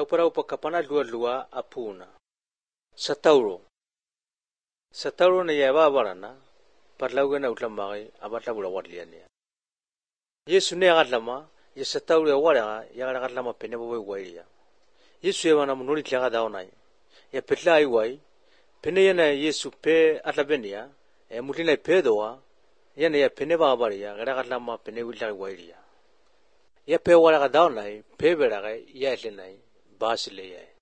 Laupara upakapana lua apuna. Satauro na yaba barana parlauga na utlamai abatla bula wadliania. Yesu ne agadlama ye satauro ya waraga ya agadlama penebo waiya. Yesu ya wana munuri tlaga daonai. Ya petla aiwai pene yana Yesu pe atlabenia mutlina pedoa yana ya peneba abaria agadlama pene wila waiya. Ya pe waraga daonai pe beraga ya lenai basile ya.